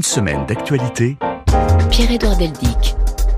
semaine d'actualité, Pierre-Édouard Deldic.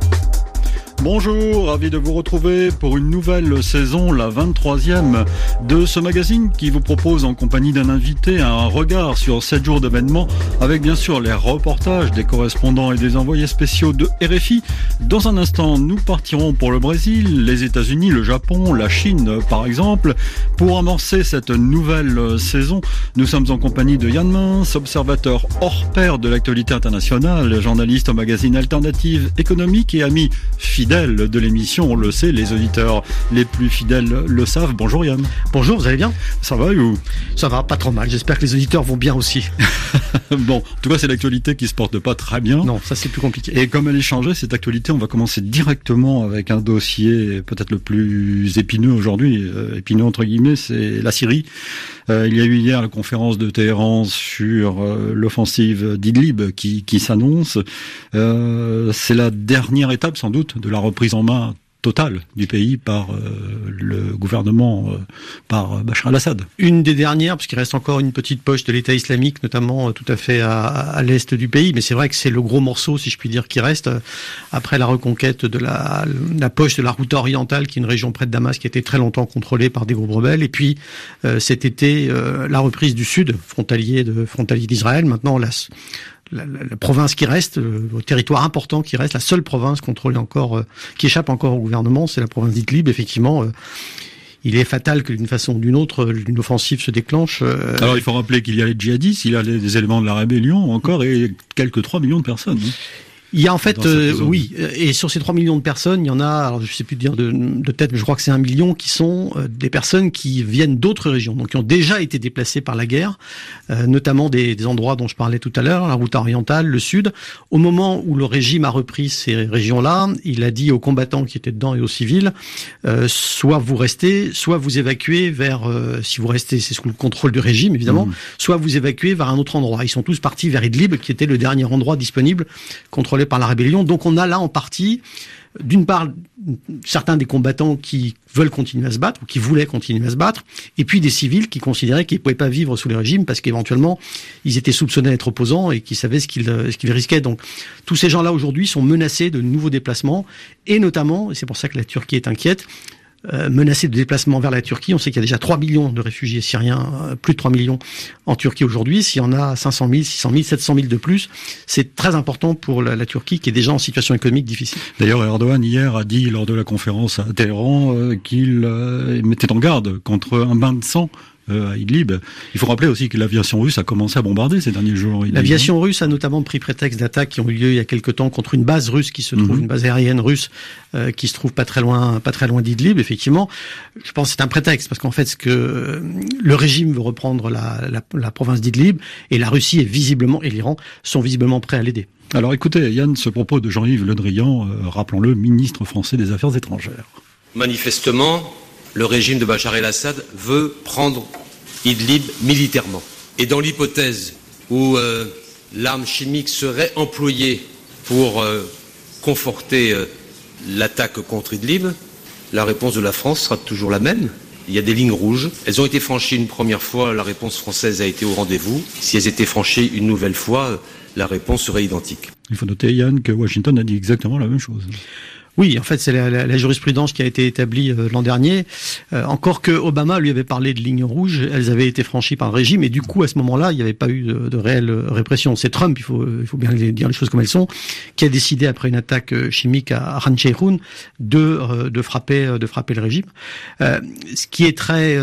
Bonjour, ravi de vous retrouver pour une nouvelle saison, la 23e de ce magazine qui vous propose en compagnie d'un invité un regard sur 7 jours d'événements avec bien sûr les reportages des correspondants et des envoyés spéciaux de RFI. Dans un instant, nous partirons pour le Brésil, les États-Unis, le Japon, la Chine par exemple. Pour amorcer cette nouvelle saison, nous sommes en compagnie de Yann Mins, observateur hors pair de l'actualité internationale, journaliste au magazine Alternative économique et ami fidèle de l'émission, on le sait, les auditeurs les plus fidèles le savent. Bonjour Yann. Bonjour, vous allez bien ? Ça va ou ? Ça va, pas trop mal. J'espère que les auditeurs vont bien aussi. Bon, en tout cas, c'est l'actualité qui se porte pas très bien. Non, ça c'est plus compliqué. Et comme elle est changée, cette actualité, on va commencer directement avec un dossier peut-être le plus épineux aujourd'hui, épineux entre guillemets, c'est la Syrie. Il y a eu hier la conférence de Téhéran sur l'offensive d'Idlib qui s'annonce. C'est la dernière étape sans doute de la reprise en main totale du pays par le gouvernement, par Bachar el-Assad. Une des dernières, parce qu'il reste encore une petite poche de l'État islamique, notamment tout à fait à l'est du pays, mais c'est vrai que c'est le gros morceau, si je puis dire, qui reste, après la reconquête de la poche de la Ghouta orientale, qui est une région près de Damas, qui a été très longtemps contrôlée par des groupes rebelles, et puis cet été, la reprise du sud, frontalier d'Israël. Maintenant, la province qui reste, le territoire important qui reste, la seule province contrôlée encore, qui échappe encore au gouvernement, c'est la province d'Idlib. Effectivement, il est fatal que d'une façon ou d'une autre, une offensive se déclenche. Alors il faut rappeler qu'il y a les djihadistes, il y a des éléments de la rébellion encore, et quelques 3 millions de personnes. Il y a en fait, oui, et sur ces 3 millions de personnes, il y en a, alors je sais plus dire de tête, mais je crois que c'est 1 million qui sont des personnes qui viennent d'autres régions, donc qui ont déjà été déplacées par la guerre, notamment des endroits dont je parlais tout à l'heure, la Ghouta orientale, le sud. Au moment où le régime a repris ces régions-là, il a dit aux combattants qui étaient dedans et aux civils, soit vous restez, soit vous évacuez vers, si vous restez, c'est sous le contrôle du régime évidemment, soit vous évacuez vers un autre endroit. Ils sont tous partis vers Idlib, qui était le dernier endroit disponible, contrôlé par la rébellion. Donc on a là en partie, d'une part, certains des combattants qui veulent continuer à se battre, ou qui voulaient continuer à se battre, et puis des civils qui considéraient qu'ils ne pouvaient pas vivre sous le régime parce qu'éventuellement, ils étaient soupçonnés d'être opposants et qu'ils savaient ce qu'ils risquaient. Donc tous ces gens-là aujourd'hui sont menacés de nouveaux déplacements, et notamment, et c'est pour ça que la Turquie est inquiète, menacés de déplacement vers la Turquie. On sait qu'il y a déjà 3 millions de réfugiés syriens, plus de 3 millions en Turquie aujourd'hui. S'il y en a 500 000, 600 000, 700 000 de plus, c'est très important pour la Turquie qui est déjà en situation économique difficile. D'ailleurs, Erdogan hier a dit lors de la conférence à Téhéran qu'il mettait en garde contre un bain de sang à Idlib. Il faut rappeler aussi que l'aviation russe a commencé à bombarder ces derniers jours. L'aviation russe a notamment pris prétexte d'attaques qui ont eu lieu il y a quelque temps contre une base russe qui se trouve, une base aérienne russe qui se trouve pas très loin d'Idlib. Effectivement, je pense que c'est un prétexte parce qu'en fait, ce que le régime veut reprendre la province d'Idlib et la Russie est visiblement et l'Iran sont visiblement prêts à l'aider. Alors écoutez, Yann, ce propos de Jean-Yves Le Drian, rappelons-le, ministre français des Affaires étrangères. Manifestement, le régime de Bachar el-Assad veut prendre Idlib militairement. Et dans l'hypothèse où l'arme chimique serait employée pour conforter l'attaque contre Idlib, la réponse de la France sera toujours la même. Il y a des lignes rouges. Elles ont été franchies une première fois, la réponse française a été au rendez-vous. Si elles étaient franchies une nouvelle fois, la réponse serait identique. Il faut noter, Yann, que Washington a dit exactement la même chose. Oui, en fait, c'est la jurisprudence qui a été établie l'an dernier. Encore que Obama lui avait parlé de lignes rouges, elles avaient été franchies par le régime, et du coup, à ce moment-là, il n'y avait pas eu de réelle répression. C'est Trump, il faut bien dire les choses comme elles sont, qui a décidé, après une attaque chimique à Khan Sheikhoun, de frapper le régime. Ce qui est très,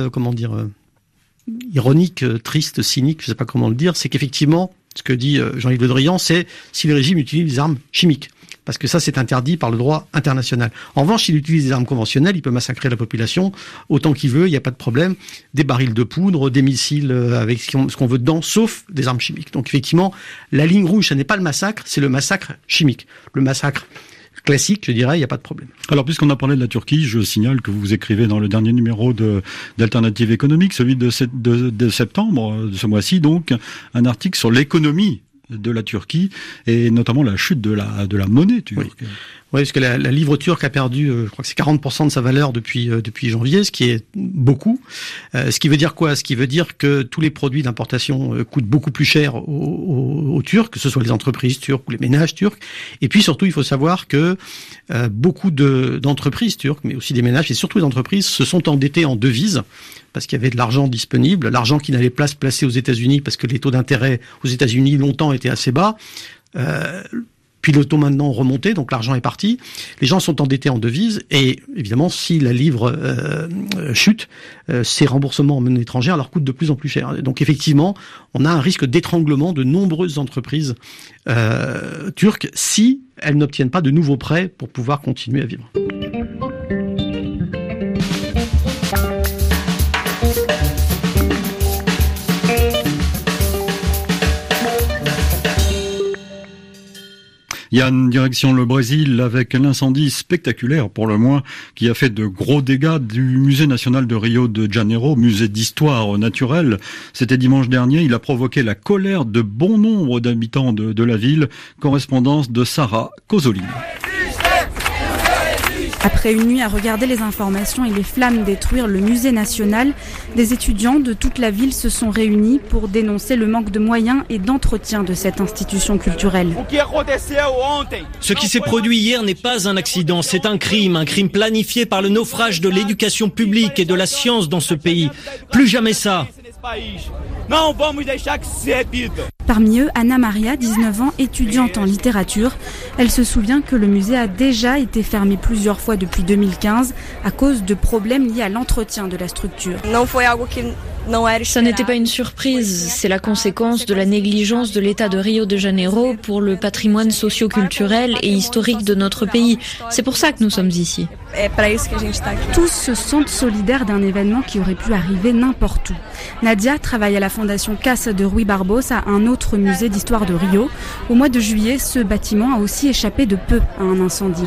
ironique, triste, cynique, je ne sais pas comment le dire, c'est qu'effectivement, ce que dit Jean-Yves Le Drian, c'est si le régime utilise des armes chimiques. Parce que ça, c'est interdit par le droit international. En revanche, s'il utilise des armes conventionnelles, il peut massacrer la population autant qu'il veut, il n'y a pas de problème. Des barils de poudre, des missiles avec ce qu'on veut dedans, sauf des armes chimiques. Donc effectivement, la ligne rouge, ce n'est pas le massacre, c'est le massacre chimique. Le massacre classique, je dirais, il n'y a pas de problème. Alors, puisqu'on a parlé de la Turquie, je signale que vous écrivez dans le dernier numéro d'Alternative économique, celui de septembre, de ce mois-ci, donc, un article sur l'économie de la Turquie et notamment la chute de la monnaie turque. Oui, parce que la livre turque a perdu, je crois que c'est 40% de sa valeur depuis janvier, ce qui est beaucoup. Ce qui veut dire quoi ? Ce qui veut dire que tous les produits d'importation coûtent beaucoup plus cher aux Turcs, que ce soit les entreprises turques ou les ménages turcs. Et puis surtout, il faut savoir que beaucoup d'entreprises turques, mais aussi des ménages et surtout les entreprises, se sont endettées en devises parce qu'il y avait de l'argent disponible, l'argent qui n'allait pas se placer aux États-Unis parce que les taux d'intérêt aux États-Unis longtemps étaient assez bas. Puis le taux maintenant ont remonté, donc l'argent est parti. Les gens sont endettés en devises et évidemment, si la livre chute, ces remboursements en monnaie étrangère leur coûtent de plus en plus cher. Donc effectivement, on a un risque d'étranglement de nombreuses entreprises turques si elles n'obtiennent pas de nouveaux prêts pour pouvoir continuer à vivre. Yann, direction le Brésil avec l'incendie spectaculaire pour le moins qui a fait de gros dégâts du musée national de Rio de Janeiro, musée d'histoire naturelle. C'était dimanche dernier, il a provoqué la colère de bon nombre d'habitants de la ville. Correspondance de Sarah Cosolini. Après une nuit à regarder les informations et les flammes détruire le musée national, des étudiants de toute la ville se sont réunis pour dénoncer le manque de moyens et d'entretien de cette institution culturelle. Ce qui s'est produit hier n'est pas un accident, c'est un crime planifié par le naufrage de l'éducation publique et de la science dans ce pays. Plus jamais ça. Parmi eux, Anna Maria, 19 ans, étudiante en littérature. Elle se souvient que le musée a déjà été fermé plusieurs fois depuis 2015 à cause de problèmes liés à l'entretien de la structure. Ça n'était pas une surprise, c'est la conséquence de la négligence de l'État de Rio de Janeiro pour le patrimoine socio-culturel et historique de notre pays. C'est pour ça que nous sommes ici. Tous se sentent solidaires d'un événement qui aurait pu arriver n'importe où. Nadia travaille à la fondation Casa de Rui Barbosa, un autre musée d'histoire de Rio. Au mois de juillet, ce bâtiment a aussi échappé de peu à un incendie.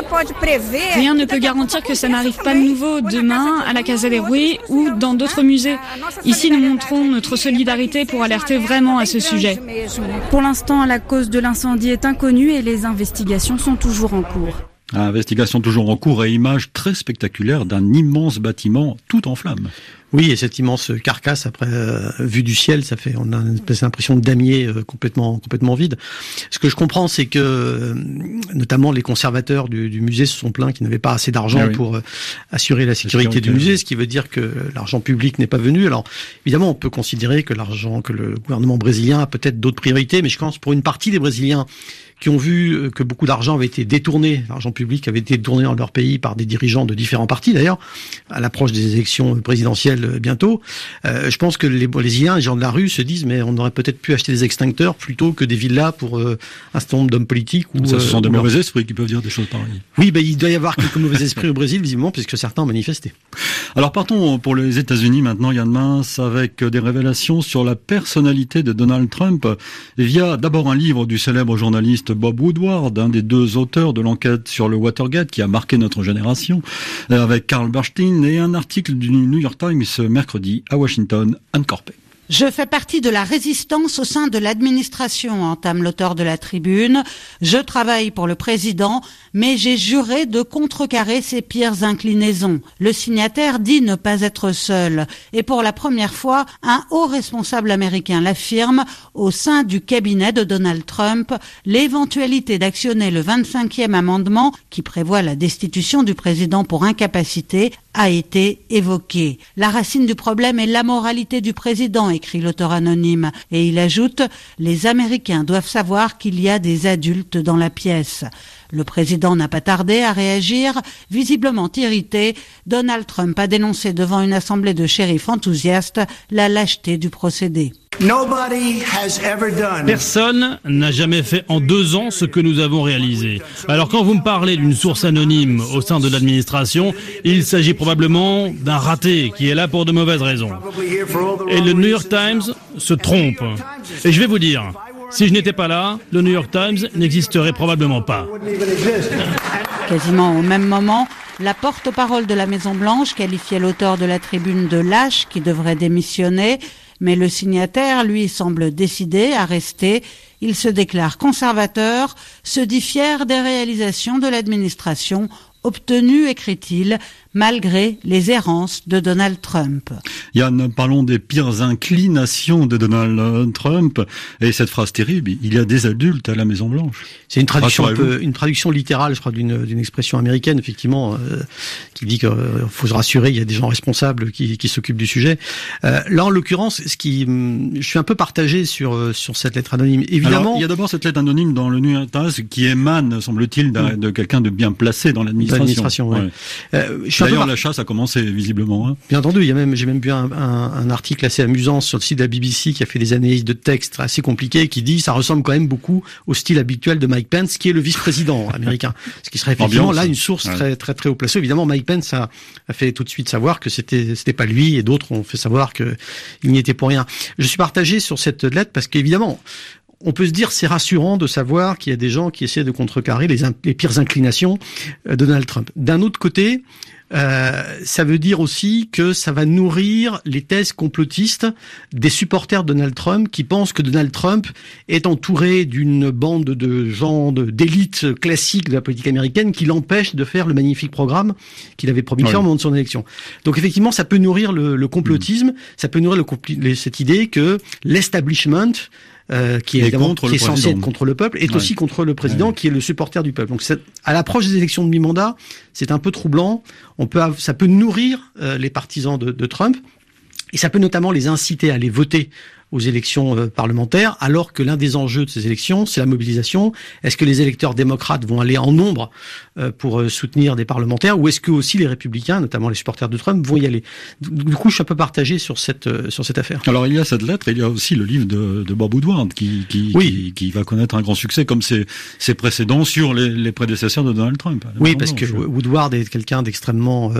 Rien ne peut garantir que ça n'arrive pas de nouveau demain à la Casa de Rui ou dans d'autres musées. Ici, nous montrons notre solidarité pour alerter vraiment à ce sujet. Pour l'instant, la cause de l'incendie est inconnue et les investigations sont toujours en cours. Investigation toujours en cours et image très spectaculaire d'un immense bâtiment tout en flammes. Oui, et cette immense carcasse, après vue du ciel, on a une espèce d'impression de damier complètement vide. Ce que je comprends, c'est que notamment les conservateurs du musée se sont plaints qu'ils n'avaient pas assez d'argent pour assurer la sécurité du musée, ce qui veut dire que l'argent public n'est pas venu. Alors évidemment, on peut considérer que le gouvernement brésilien a peut-être d'autres priorités, mais je pense pour une partie des Brésiliens qui ont vu que beaucoup d'argent avait été détourné, l'argent public avait été détourné dans leur pays par des dirigeants de différents partis d'ailleurs, à l'approche des élections présidentielles bientôt. Je pense que les Brésiliens, les gens de la rue se disent mais on aurait peut-être pu acheter des extincteurs plutôt que des villas pour un certain nombre d'hommes politiques. Ça, ce sont des mauvais esprits qui peuvent dire des choses pareilles. Oui, il doit y avoir quelques mauvais esprits au Brésil visiblement puisque certains ont manifesté. Alors partons pour les États-Unis maintenant, Yann Mince, avec des révélations sur la personnalité de Donald Trump via d'abord un livre du célèbre journaliste Bob Woodward, un des deux auteurs de l'enquête sur le Watergate qui a marqué notre génération, avec Carl Bernstein, et un article du New York Times ce mercredi à Washington, Anne Corpet. Je fais partie de la résistance au sein de l'administration, entame l'auteur de la tribune. Je travaille pour le président, mais j'ai juré de contrecarrer ses pires inclinaisons. Le signataire dit ne pas être seul. Et pour la première fois, un haut responsable américain l'affirme, au sein du cabinet de Donald Trump, l'éventualité d'actionner le 25e amendement, qui prévoit la destitution du président pour incapacité, a été évoquée. La racine du problème est l'amoralité du président, écrit l'auteur anonyme. Et il ajoute « Les Américains doivent savoir qu'il y a des adultes dans la pièce ». Le président n'a pas tardé à réagir. Visiblement irrité, Donald Trump a dénoncé devant une assemblée de shérifs enthousiastes la lâcheté du procédé. Personne n'a jamais fait en 2 ans ce que nous avons réalisé. Alors quand vous me parlez d'une source anonyme au sein de l'administration, il s'agit probablement d'un raté qui est là pour de mauvaises raisons. Et le New York Times se trompe. Et je vais vous dire, si je n'étais pas là, le New York Times n'existerait probablement pas. Quasiment au même moment, la porte-parole de la Maison-Blanche qualifiait l'auteur de la tribune de lâche qui devrait démissionner. Mais le signataire, lui, semble décidé à rester. Il se déclare conservateur, se dit fier des réalisations de l'administration obtenues, écrit-il, malgré les errances de Donald Trump. Yann, parlons des pires inclinations de Donald Trump. Et cette phrase terrible, il y a des adultes à la Maison-Blanche. C'est une traduction une traduction littérale, je crois, d'une expression américaine, effectivement, qui dit qu'il faut se rassurer, il y a des gens responsables qui s'occupent du sujet. Là, en l'occurrence, je suis un peu partagé sur cette lettre anonyme. Évidemment. Alors, il y a d'abord cette lettre anonyme dans le New York Times qui émane, semble-t-il, de quelqu'un de bien placé dans l'administration. Ouais. D'ailleurs, la chasse a commencé visiblement. Hein. Bien entendu, j'ai même vu un article assez amusant sur le site de la BBC qui a fait des analyses de texte assez compliquées qui dit ça ressemble quand même beaucoup au style habituel de Mike Pence, qui est le vice-président américain. Ce qui serait effectivement là une source très très très haut placée. Évidemment, Mike Pence a fait tout de suite savoir que c'était pas lui, et d'autres ont fait savoir que il n'y était pour rien. Je suis partagé sur cette lettre parce qu'évidemment, on peut se dire c'est rassurant de savoir qu'il y a des gens qui essaient de contrecarrer les pires inclinations de Donald Trump. D'un autre côté, ça veut dire aussi que ça va nourrir les thèses complotistes des supporters de Donald Trump qui pensent que Donald Trump est entouré d'une bande de gens d'élite classique de la politique américaine qui l'empêche de faire le magnifique programme qu'il avait promis de faire au moment de son élection. Donc effectivement, ça peut nourrir le complotisme, ça peut nourrir cette idée que l'establishment qui est censé être contre le peuple, est aussi contre le président, qui est le supporter du peuple. Donc, à l'approche des élections de mi-mandat, c'est un peu troublant. Ça peut nourrir les partisans de Trump, et ça peut notamment les inciter à aller voter aux élections parlementaires, alors que l'un des enjeux de ces élections, c'est la mobilisation. Est-ce que les électeurs démocrates vont aller en nombre pour soutenir des parlementaires, ou est-ce que aussi les républicains, notamment les supporters de Trump, vont y aller? Du coup, je suis un peu partagé sur cette affaire. Alors, il y a cette lettre, il y a aussi le livre de Bob Woodward qui va connaître un grand succès, comme ses précédents sur les prédécesseurs de Donald Trump. Oui, parce que Woodward est quelqu'un d'extrêmement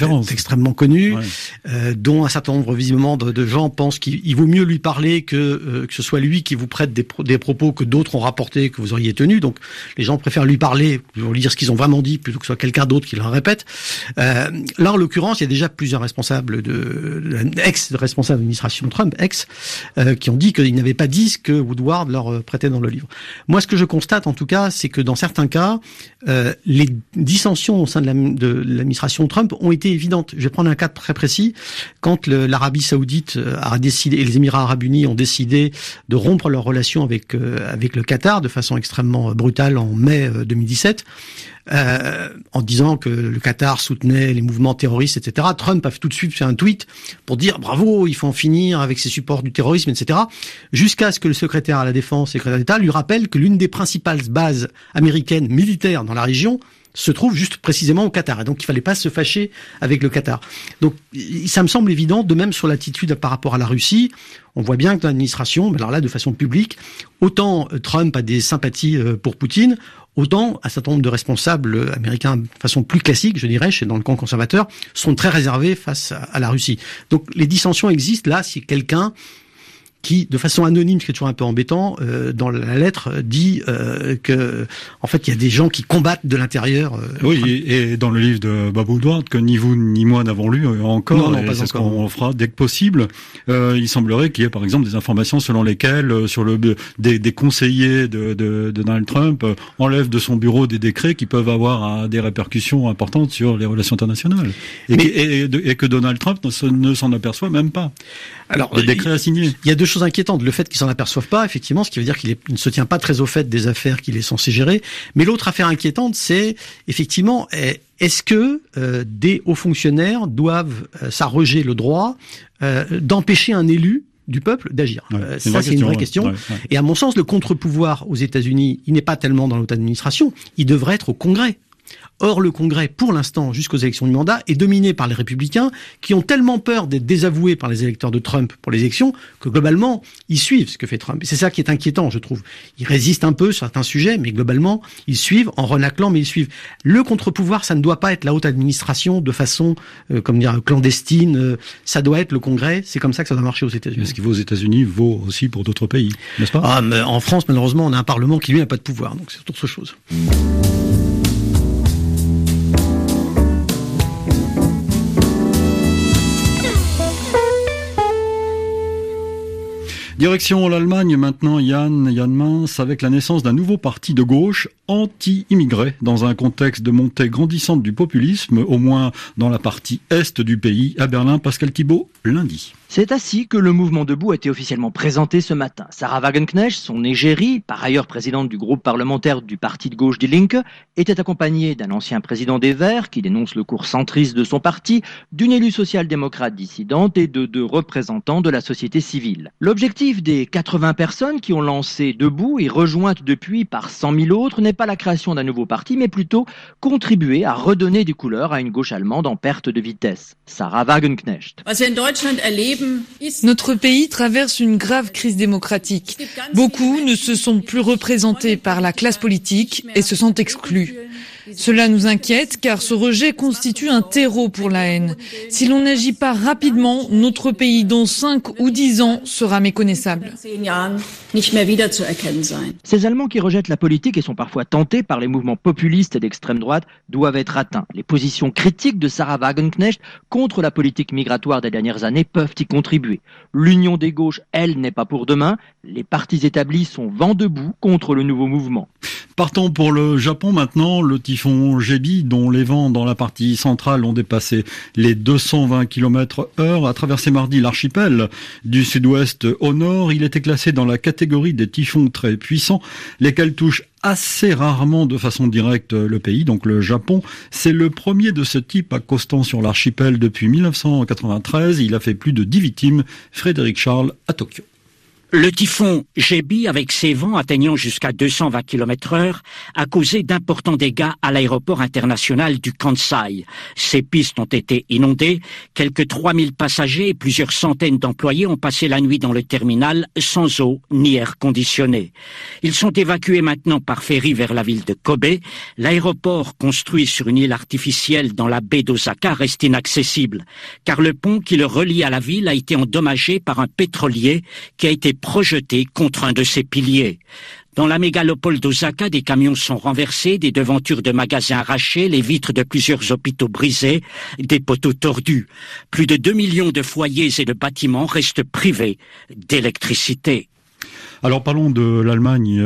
connu, dont un certain nombre visiblement de gens pensent qu'il vaut mieux lui parler que ce soit lui qui vous prête des propos que d'autres ont rapportés, que vous auriez tenus. Donc, les gens préfèrent lui parler, lui dire ce qu'ils ont vraiment dit, plutôt que ce soit quelqu'un d'autre qui le répète. Là, en l'occurrence, il y a déjà plusieurs responsables ex-responsables de l'administration Trump, qui ont dit qu'ils n'avaient pas dit ce que Woodward leur prêtait dans le livre. Moi, ce que je constate, en tout cas, c'est que dans certains cas, les dissensions au sein de l'administration Trump ont été évidentes. Je vais prendre un cas très précis. Quand l'Arabie Saoudite a décidé, et les Émirats Arabes Unis ont décidé de rompre leurs relations avec le Qatar de façon extrêmement brutale en mai 2017, en disant que le Qatar soutenait les mouvements terroristes, etc. Trump a tout de suite fait un tweet pour dire bravo, il faut en finir avec ces supports du terrorisme, etc. Jusqu'à ce que le secrétaire à la Défense, secrétaire d'État, lui rappelle que l'une des principales bases américaines militaires dans la région se trouve juste précisément au Qatar. Et donc, il fallait pas se fâcher avec le Qatar. Donc, ça me semble évident, de même sur l'attitude par rapport à la Russie. On voit bien que dans l'administration, alors là, de façon publique, autant Trump a des sympathies pour Poutine, autant un certain nombre de responsables américains, de façon plus classique, je dirais, dans le camp conservateur, sont très réservés face à la Russie. Donc, les dissensions existent. Là, si quelqu'un qui, de façon anonyme, ce qui est toujours un peu embêtant, dans la lettre, dit que, en fait, il y a des gens qui combattent de l'intérieur. Oui, et dans le livre de Bob Woodward, que ni vous ni moi n'avons lu encore, non, pas c'est ce qu'on fera dès que possible, il semblerait qu'il y ait, par exemple, des informations selon lesquelles, sur des conseillers de Donald Trump enlèvent de son bureau des décrets qui peuvent avoir des répercussions importantes sur les relations internationales. Et que Donald Trump ne s'en aperçoit même pas. Alors, les décrets assignés. Il y a deux choses inquiétantes. Le fait qu'ils s'en aperçoivent pas, effectivement, ce qui veut dire qu'il ne se tient pas très au fait des affaires qu'il est censé gérer. Mais l'autre affaire inquiétante, c'est effectivement, est-ce que des hauts fonctionnaires doivent s'arroger le droit d'empêcher un élu du peuple d'agir? Ça, c'est une vraie question. Ouais. Et à mon sens, le contre-pouvoir aux États-Unis, il n'est pas tellement dans l'autre administration, il devrait être au Congrès. Or, le Congrès, pour l'instant, jusqu'aux élections du mandat, est dominé par les républicains qui ont tellement peur d'être désavoués par les électeurs de Trump pour les élections que, globalement, ils suivent ce que fait Trump. Et c'est ça qui est inquiétant, je trouve. Ils résistent un peu sur certains sujets, mais globalement, ils suivent en renaclant, mais ils suivent. Le contre-pouvoir, ça ne doit pas être la haute administration de façon, clandestine. Ça doit être le Congrès. C'est comme ça que ça doit marcher aux États-Unis. Ce qui vaut aux États-Unis vaut aussi pour d'autres pays, n'est-ce pas? Mais en France, malheureusement, on a un Parlement qui, lui, n'a pas de pouvoir. Donc, c'est autre chose. Direction l'Allemagne maintenant, Yann Mince, avec la naissance d'un nouveau parti de gauche anti-immigré dans un contexte de montée grandissante du populisme, au moins dans la partie est du pays. À Berlin, Pascal Thibault, lundi. C'est ainsi que le mouvement Debout a été officiellement présenté ce matin. Sarah Wagenknecht, son égérie, par ailleurs présidente du groupe parlementaire du parti de gauche Die Linke, était accompagnée d'un ancien président des Verts qui dénonce le cours centriste de son parti, d'une élue social-démocrate dissidente et de 2 représentants de la société civile. L'objectif des 80 personnes qui ont lancé Debout et rejointes depuis par 100 000 autres n'est pas la création d'un nouveau parti, mais plutôt contribuer à redonner des couleurs à une gauche allemande en perte de vitesse. Sarah Wagenknecht. Notre pays traverse une grave crise démocratique. Beaucoup ne se sentent plus représentés par la classe politique et se sentent exclus. Cela nous inquiète car ce rejet constitue un terreau pour la haine. Si l'on n'agit pas rapidement, notre pays dans 5 ou 10 ans sera méconnaissable. Ces Allemands qui rejettent la politique et sont parfois tentés par les mouvements populistes et d'extrême droite doivent être atteints. Les positions critiques de Sarah Wagenknecht contre la politique migratoire des dernières années peuvent y contribuer. L'union des gauches, elle, n'est pas pour demain. Les partis établis sont vent debout contre le nouveau mouvement. Partons pour le Japon maintenant, le typhon Jebi, dont les vents dans la partie centrale ont dépassé les 220 km/h, a traversé mardi l'archipel du sud-ouest au nord. Il était classé dans la catégorie des typhons très puissants, lesquels touchent assez rarement de façon directe le pays, donc le Japon. C'est le premier de ce type accostant sur l'archipel depuis 1993. Il a fait plus de 10 victimes. Frédéric Charles à Tokyo. Le typhon Jebi, avec ses vents atteignant jusqu'à 220 km/h, a causé d'importants dégâts à l'aéroport international du Kansai. Ses pistes ont été inondées, quelques 3000 passagers et plusieurs centaines d'employés ont passé la nuit dans le terminal sans eau ni air conditionné. Ils sont évacués maintenant par ferry vers la ville de Kobe. L'aéroport, construit sur une île artificielle dans la baie d'Osaka, reste inaccessible, car le pont qui le relie à la ville a été endommagé par un pétrolier qui a été projeté contre un de ses piliers. Dans la mégalopole d'Osaka, des camions sont renversés, des devantures de magasins arrachées, les vitres de plusieurs hôpitaux brisées, des poteaux tordus. Plus de 2 millions de foyers et de bâtiments restent privés d'électricité. Alors parlons de l'Allemagne,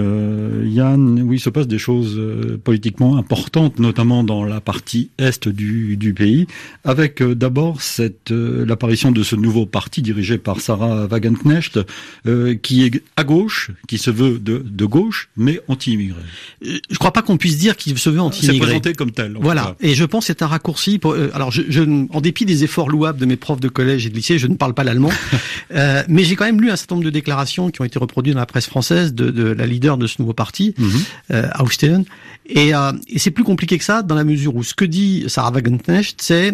Yann, où il se passe des choses politiquement importantes, notamment dans la partie est du pays, avec d'abord l'apparition de ce nouveau parti dirigé par Sarah Wagenknecht, qui est à gauche, qui se veut de gauche, mais anti-immigré. Je crois pas qu'on puisse dire qu'il se veut anti-immigré. C'est présenté comme tel. Voilà, et je pense que c'est un raccourci. Alors, en dépit des efforts louables de mes profs de collège et de lycée, je ne parle pas l'allemand, mais j'ai quand même lu un certain nombre de déclarations qui ont été reproduites dans la presse française de la leader de ce nouveau parti, Aufstehen. Et c'est plus compliqué que ça, dans la mesure où ce que dit Sarah Wagenknecht, c'est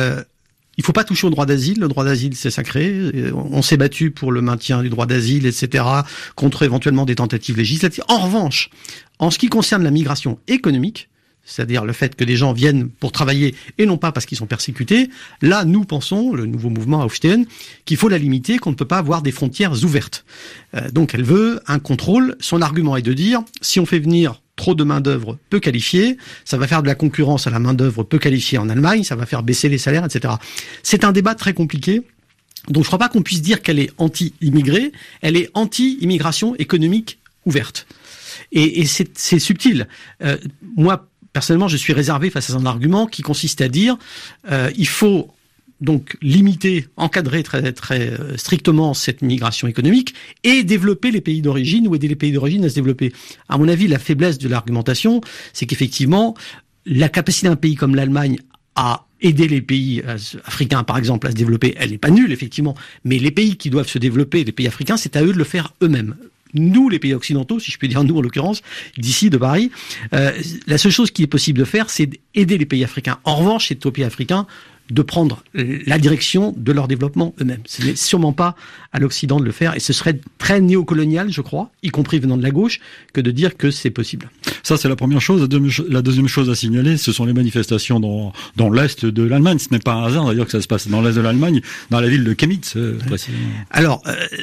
il faut pas toucher au droit d'asile. Le droit d'asile, c'est sacré. On s'est battu pour le maintien du droit d'asile, etc., contre éventuellement des tentatives législatives. En revanche, en ce qui concerne la migration économique, c'est-à-dire le fait que les gens viennent pour travailler et non pas parce qu'ils sont persécutés, là, nous pensons, le nouveau mouvement Aufstehen, qu'il faut la limiter, qu'on ne peut pas avoir des frontières ouvertes. Donc elle veut un contrôle. Son argument est de dire, si on fait venir trop de main-d'œuvre peu qualifiée, ça va faire de la concurrence à la main-d'œuvre peu qualifiée en Allemagne, ça va faire baisser les salaires, etc. C'est un débat très compliqué. Donc je crois pas qu'on puisse dire qu'elle est anti-immigrée, elle est anti-immigration économique ouverte. Et c'est subtil. Moi, personnellement, je suis réservé face à un argument qui consiste à dire il faut donc limiter, encadrer très très strictement cette migration économique et développer les pays d'origine ou aider les pays d'origine à se développer. À mon avis, la faiblesse de l'argumentation, c'est qu'effectivement, la capacité d'un pays comme l'Allemagne à aider les pays africains, par exemple, à se développer, elle n'est pas nulle, effectivement, mais les pays qui doivent se développer, les pays africains, c'est à eux de le faire eux-mêmes. Nous, les pays occidentaux, si je peux dire nous en l'occurrence, d'ici, de Paris, la seule chose qui est possible de faire, c'est d'aider les pays africains. En revanche, c'est aux pays africains de prendre la direction de leur développement eux-mêmes. Ce n'est sûrement pas à l'Occident de le faire, et ce serait très néocolonial, je crois, y compris venant de la gauche, que de dire que c'est possible. Ça, c'est la première chose. La deuxième chose à signaler, ce sont les manifestations dans l'est de l'Allemagne. Ce n'est pas un hasard d'ailleurs que ça se passe dans l'est de l'Allemagne, dans la ville de Chemnitz, précisément. Alors,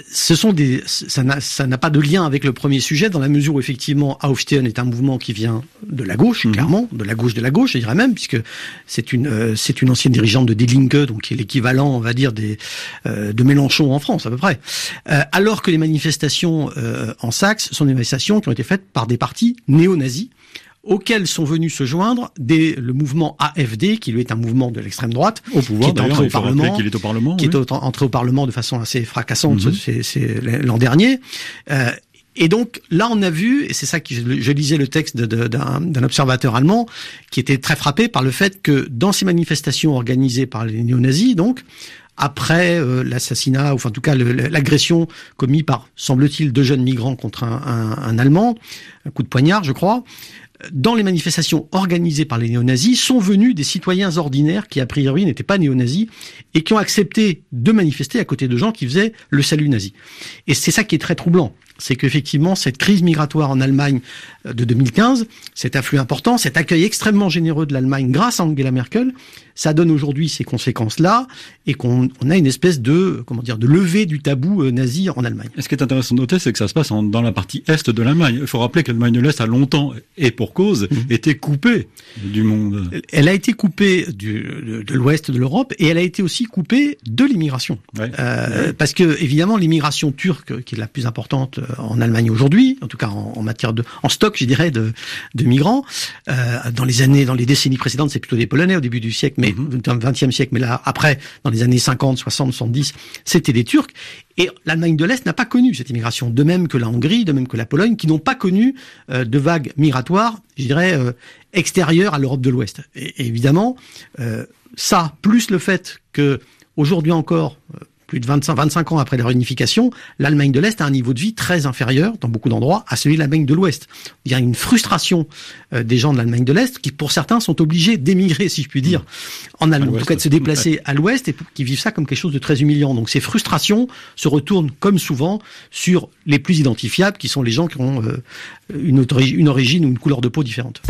ça n'a pas de lien avec le premier sujet, dans la mesure où effectivement Aufstehen est un mouvement qui vient de la gauche, clairement, de la gauche, je dirais même, puisque c'est une ancienne dirigeante de Die Linke, donc qui est l'équivalent, on va dire, de Mélenchon en France à peu près. Alors que les manifestations en Saxe sont des manifestations qui ont été faites par des partis néo-nazis, auxquels sont venus se joindre le mouvement AfD, qui lui est un mouvement de l'extrême droite, au pouvoir, qui est entré au Parlement, qu'il est au Parlement, qui est entré au Parlement de façon assez fracassante c'est l'an dernier. Et donc là, on a vu, et c'est ça que je lisais le texte d'un observateur allemand, qui était très frappé par le fait que dans ces manifestations organisées par les néo-nazis, donc après l'assassinat, ou enfin en tout cas l'agression commise par, semble-t-il, 2 jeunes migrants contre un Allemand, un coup de poignard, je crois. Dans les manifestations organisées par les néo-nazis sont venus des citoyens ordinaires qui a priori n'étaient pas néo-nazis et qui ont accepté de manifester à côté de gens qui faisaient le salut nazi. Et c'est ça qui est très troublant. C'est qu'effectivement, cette crise migratoire en Allemagne de 2015, cet afflux important, cet accueil extrêmement généreux de l'Allemagne grâce à Angela Merkel, ça donne aujourd'hui ces conséquences-là, et qu'on a une espèce de levée du tabou nazi en Allemagne. Et ce qui est intéressant de noter, c'est que ça se passe dans la partie est de l'Allemagne. Il faut rappeler que l'Allemagne de l'Est a longtemps, et pour cause, été coupée du monde. Elle a été coupée de l'Ouest de l'Europe, et elle a été aussi coupée de l'immigration. Parce que, évidemment, l'immigration turque, qui est la plus importante en Allemagne aujourd'hui, en tout cas en matière en stock, je dirais, de migrants, dans les décennies précédentes, c'est plutôt des Polonais au début du siècle, mais dans le XXe siècle, mais là, après, dans les années 50, 60, 70, c'était des Turcs. Et l'Allemagne de l'Est n'a pas connu cette immigration, de même que la Hongrie, de même que la Pologne, qui n'ont pas connu de vagues migratoires, je dirais, extérieures à l'Europe de l'Ouest. Et évidemment, ça, plus le fait que aujourd'hui encore, plus de 25 ans après la réunification, l'Allemagne de l'Est a un niveau de vie très inférieur, dans beaucoup d'endroits, à celui de l'Allemagne de l'Ouest. Il y a une frustration des gens de l'Allemagne de l'Est qui, pour certains, sont obligés d'émigrer, si je puis dire, en Allemagne, en tout cas de se déplacer à l'Ouest, et qui vivent ça comme quelque chose de très humiliant. Donc ces frustrations se retournent, comme souvent, sur les plus identifiables, qui sont les gens qui ont une origine ou une couleur de peau différente.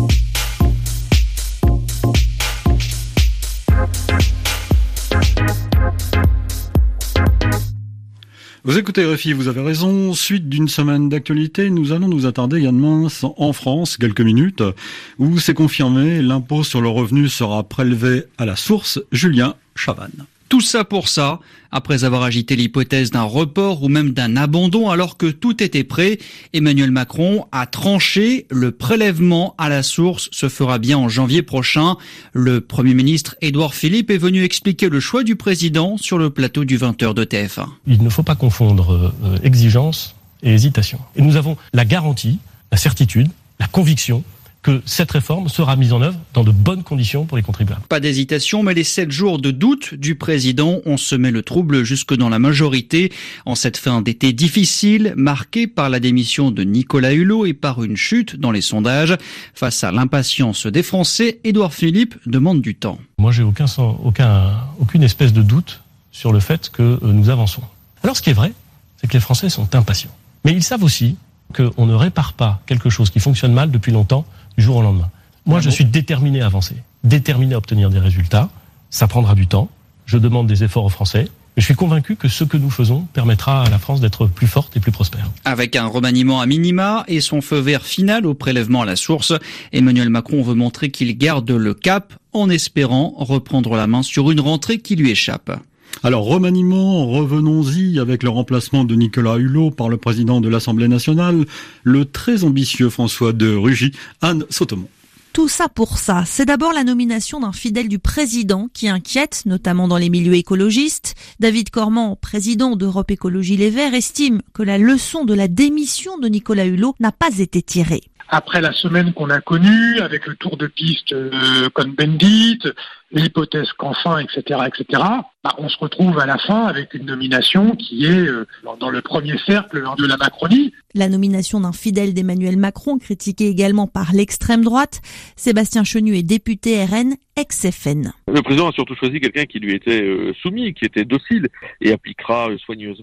Vous écoutez RFI, vous avez raison. Suite d'une semaine d'actualité, nous allons nous attarder également en France, quelques minutes, où c'est confirmé, l'impôt sur le revenu sera prélevé à la source. Julien Chavannes. Tout ça pour ça, après avoir agité l'hypothèse d'un report ou même d'un abandon alors que tout était prêt, Emmanuel Macron a tranché. Le prélèvement à la source se fera bien en janvier prochain. Le Premier ministre Édouard Philippe est venu expliquer le choix du président sur le plateau du 20h de TF1. Il ne faut pas confondre exigence et hésitation. Et nous avons la garantie, la certitude, la conviction que cette réforme sera mise en œuvre dans de bonnes conditions pour les contribuables. Pas d'hésitation, mais les 7 jours de doute du président ont semé le trouble jusque dans la majorité. En cette fin d'été difficile, marquée par la démission de Nicolas Hulot et par une chute dans les sondages. Face à l'impatience des Français, Édouard Philippe demande du temps. Moi, j'ai aucune espèce de doute sur le fait que nous avançons. Alors, ce qui est vrai, c'est que les Français sont impatients. Mais ils savent aussi qu'on ne répare pas quelque chose qui fonctionne mal depuis longtemps du jour au lendemain. Moi, je suis déterminé à avancer, déterminé à obtenir des résultats. Ça prendra du temps. Je demande des efforts aux Français. Mais je suis convaincu que ce que nous faisons permettra à la France d'être plus forte et plus prospère. Avec un remaniement à minima et son feu vert final au prélèvement à la source, Emmanuel Macron veut montrer qu'il garde le cap en espérant reprendre la main sur une rentrée qui lui échappe. Alors, remaniement, revenons-y avec le remplacement de Nicolas Hulot par le président de l'Assemblée nationale, le très ambitieux François de Rugy. Anne Sautomont. Tout ça pour ça. C'est d'abord la nomination d'un fidèle du président qui inquiète, notamment dans les milieux écologistes. David Cormand, président d'Europe Écologie Les Verts, estime que la leçon de la démission de Nicolas Hulot n'a pas été tirée. Après la semaine qu'on a connue, avec le tour de piste Cohn-Bendit, l'hypothèse Canfin, etc., on se retrouve à la fin avec une nomination qui est dans le premier cercle de la Macronie. La nomination d'un fidèle d'Emmanuel Macron, critiquée également par l'extrême droite. Sébastien Chenu est député RN, ex-FN. Le président a surtout choisi quelqu'un qui lui était soumis, qui était docile, et appliquera soigneusement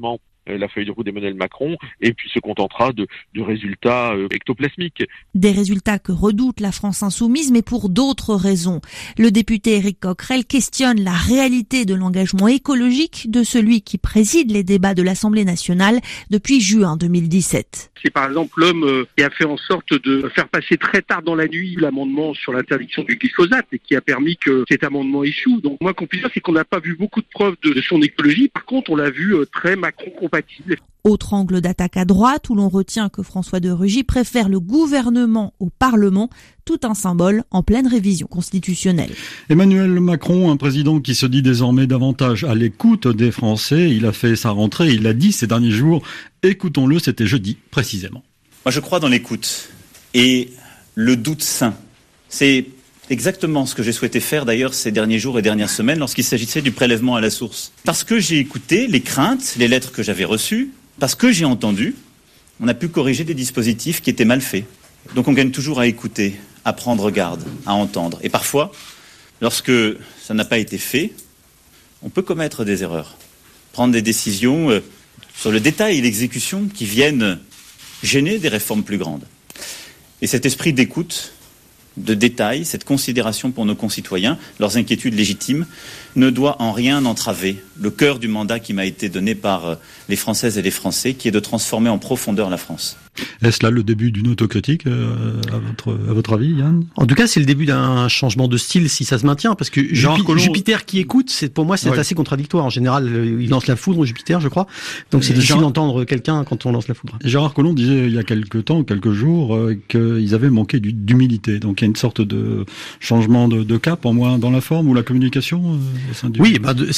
la feuille de route d'Emmanuel Macron et puis se contentera de résultats ectoplasmiques. Des résultats que redoute la France insoumise, mais pour d'autres raisons. Le député Éric Coquerel questionne la réalité de l'engagement écologique de celui qui préside les débats de l'Assemblée nationale depuis juin 2017. C'est par exemple l'homme qui a fait en sorte de faire passer très tard dans la nuit l'amendement sur l'interdiction du glyphosate et qui a permis que cet amendement échoue. Donc moi, qu'on puisse dire, c'est qu'on n'a pas vu beaucoup de preuves de son écologie. Par contre, on l'a vu très Macron-compatible. Autre angle d'attaque à droite où l'on retient que François de Rugy préfère le gouvernement au Parlement, tout un symbole en pleine révision constitutionnelle. Emmanuel Macron, un président qui se dit désormais davantage à l'écoute des Français, il a fait sa rentrée, il l'a dit ces derniers jours. Écoutons-le, c'était jeudi précisément. Moi je crois dans l'écoute et le doute sain. C'est exactement ce que j'ai souhaité faire d'ailleurs ces derniers jours et dernières semaines lorsqu'il s'agissait du prélèvement à la source. Parce que j'ai écouté les craintes, les lettres que j'avais reçues, parce que j'ai entendu, on a pu corriger des dispositifs qui étaient mal faits. Donc on gagne toujours à écouter, à prendre garde, à entendre. Et parfois, lorsque ça n'a pas été fait, on peut commettre des erreurs. Prendre des décisions sur le détail et l'exécution qui viennent gêner des réformes plus grandes. Et cet esprit d'écoute, de détail, cette considération pour nos concitoyens, leurs inquiétudes légitimes, ne doit en rien entraver le cœur du mandat qui m'a été donné par les Françaises et les Français, qui est de transformer en profondeur la France. Est-ce là le début d'une autocritique, à votre avis, Yann ? En tout cas, c'est le début d'un changement de style si ça se maintient, parce que Jupiter qui écoute, pour moi, c'est assez contradictoire. En général, il lance la foudre, Jupiter, je crois. Donc c'est difficile d'entendre quelqu'un quand on lance la foudre. Gérard Collomb disait il y a quelques jours, qu'ils avaient manqué d'humilité. Donc il y a une sorte de changement de cap, en moins dans la forme ou la communication au sein du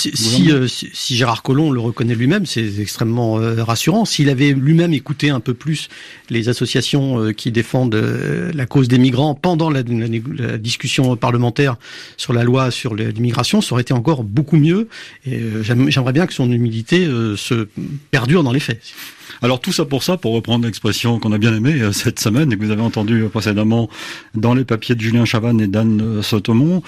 si Gérard Collomb le reconnaît lui-même, c'est extrêmement rassurant. S'il avait lui-même écouté un peu plus les associations qui défendent la cause des migrants pendant la discussion parlementaire sur la loi sur l'immigration, ça aurait été encore beaucoup mieux. Et j'aimerais bien que son humilité se perdure dans les faits. Alors tout ça, pour reprendre l'expression qu'on a bien aimée cette semaine et que vous avez entendue précédemment dans les papiers de Julien Chavannes et d'Anne Sotomont,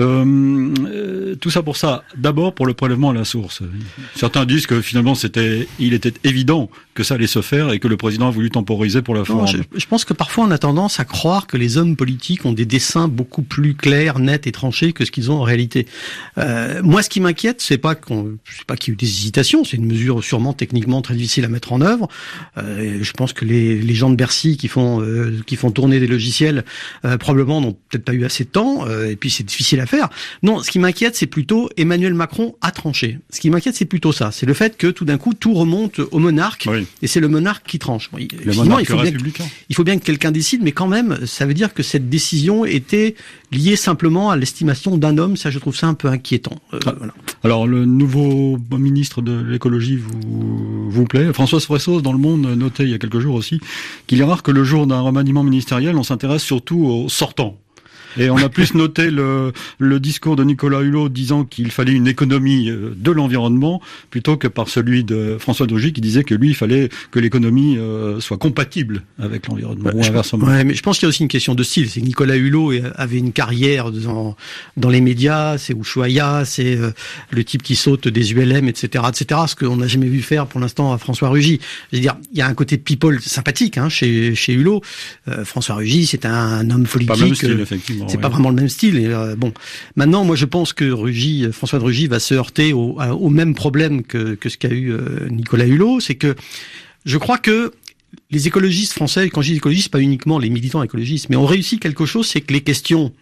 tout ça pour ça, d'abord pour le prélèvement à la source. Certains disent que finalement il était évident que ça allait se faire et que le président a voulu temporiser pour la forme. Je pense que parfois on a tendance à croire que les hommes politiques ont des desseins beaucoup plus clairs, nets et tranchés que ce qu'ils ont en réalité. Moi, ce qui m'inquiète, c'est pas qu'il y ait eu des hésitations, c'est une mesure sûrement techniquement très difficile à mettre en œuvre. Je pense que les gens de Bercy qui font tourner des logiciels probablement n'ont peut-être pas eu assez de temps et puis c'est difficile à faire. Non, ce qui m'inquiète, c'est plutôt Emmanuel Macron a tranché. Ce qui m'inquiète, c'est plutôt ça. C'est le fait que tout d'un coup tout remonte au monarque et c'est le monarque qui tranche. Le monarque républicain. Il faut bien que quelqu'un décide, mais quand même, ça veut dire que cette décision était liée simplement à l'estimation d'un homme. Ça, je trouve ça un peu inquiétant. Voilà. Alors, le nouveau ministre de l'écologie vous plaît ? Françoise Fressos, dans Le Monde, notait il y a quelques jours aussi qu'il est rare que le jour d'un remaniement ministériel, on s'intéresse surtout aux sortants. Et on a plus noté le discours de Nicolas Hulot disant qu'il fallait une économie de l'environnement plutôt que par celui de François de Rugy qui disait que lui, il fallait que l'économie soit compatible avec l'environnement ou inversement. Ouais, mais je pense qu'il y a aussi une question de style. C'est que Nicolas Hulot avait une carrière dans les médias, c'est Ushuaïa, c'est le type qui saute des ULM, etc., ce qu'on n'a jamais vu faire pour l'instant à François Rugy. Je veux dire, il y a un côté people sympathique chez Hulot. François Rugy, c'est un homme politique. Pas même style, effectivement. C'est pas vraiment le même style. Et, maintenant, moi, je pense que François de Rugy va se heurter au même problème que ce qu'a eu Nicolas Hulot. C'est que je crois que les écologistes français, quand je dis écologistes, pas uniquement les militants écologistes, mais ont réussi quelque chose, c'est que les questions